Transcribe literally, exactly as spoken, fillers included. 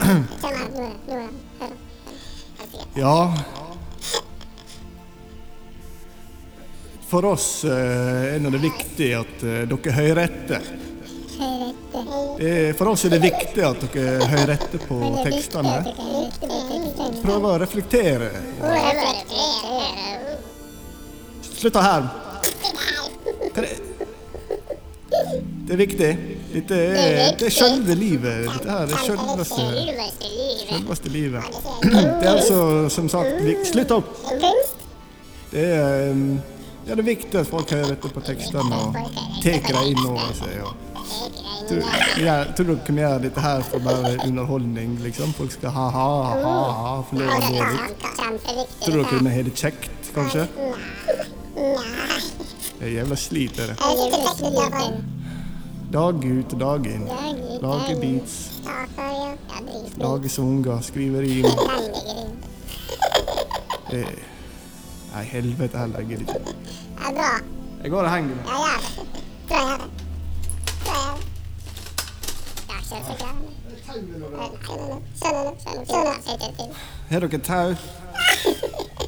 Ja. For oss eh, er det viktig at eh, dere hører etter. Eh, For oss er det viktig at dere hører etter på tekstene. Prøv å reflektere. Slutt her. Hva er det? Det er viktig. Dette er, det er selve livet. Dette her er selveste, selveste livet. Det er altså, som sagt, vik- slutt opp. Det er, um, ja, det er viktig at folk hører etter på tekstene og teker det inn over seg. Og tror, ja, tror dere kan gjøre dette her for bare underholdning, liksom? Folk skal ha, ha, ha, ha, for det er litt. Tror dere kunne ha det kjekt, kanskje? Det er jævla slit, det. Dag ut og dag inn. Lage beats. Lage sanger, skrive rim. Eh, Nei, helvete heller, jeg gidder ikke. Ja, bra. Jeg går og henger meg. Ja, gjør det. Bra, gjør det. Bra, gjør det. Ja, kjør så klart. Nei, nei, nei. Sånn, sånn, sånn, sånn, sånn, sånn, Har dere tau?